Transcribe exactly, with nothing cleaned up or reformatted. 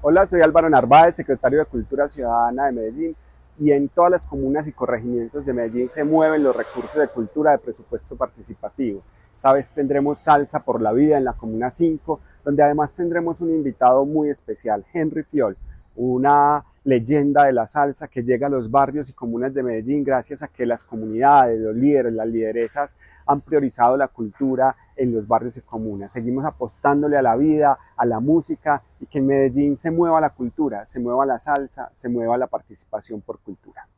Hola, soy Álvaro Narváez, secretario de Cultura Ciudadana de Medellín, y en todas las comunas y corregimientos de Medellín se mueven los recursos de cultura de presupuesto participativo. Esta vez tendremos Salsa por la Vida en la Comuna cinco, donde además tendremos un invitado muy especial, Henry Fiol, una leyenda de la salsa que llega a los barrios y comunas de Medellín gracias a que las comunidades, los líderes, las lideresas han priorizado la cultura en los barrios y comunas. Seguimos apostándole a la vida, a la música, y que en Medellín se mueva la cultura, se mueva la salsa, se mueva la participación por cultura.